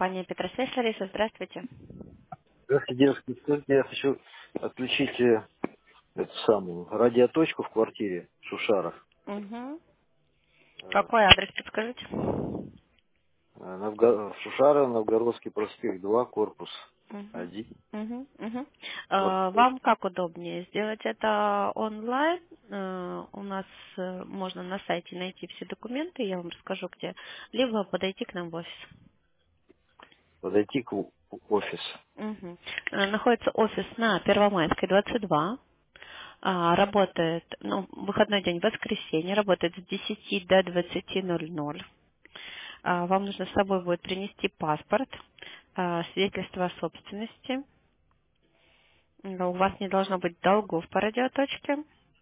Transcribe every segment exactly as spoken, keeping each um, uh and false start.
компания Петросвязь. Лариса, здравствуйте. Здравствуйте, девушка. Скажите, я хочу отключить э, эту самую радиоточку в квартире в Шушарах. Угу. Э, Какой адрес подскажите? э, Новго- в Шушарах, Новгородский проспект два, корпус Угу. один. Угу. Угу. квартира. Вам как удобнее? Сделать это онлайн? Э, У нас э, можно на сайте найти все документы, я вам расскажу где. Либо подойти к нам в офис. Подойти к у- офис. Мгм. Э, Находится офис на Первомайской, двадцать два. А, Работает, ну, выходной день, воскресенье, работает с десяти до двадцати ноль ноль. А, Вам нужно с собой будет принести паспорт, а, свидетельство о собственности. М, У вас не должно быть долгов по радиоточке.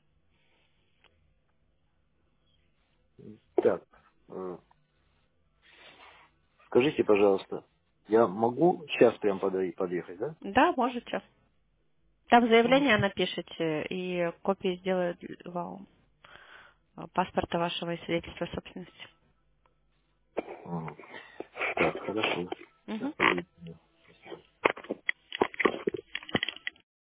Так, э, скажите, пожалуйста, я могу сейчас прям подой- подъехать, да? Да, можете. Там Мгм. заявление напишите и копии сделают вам а, паспорта вашего и свидетельства о собственности. Мгм. Так, хорошо. Сейчас Мгм. подъеду.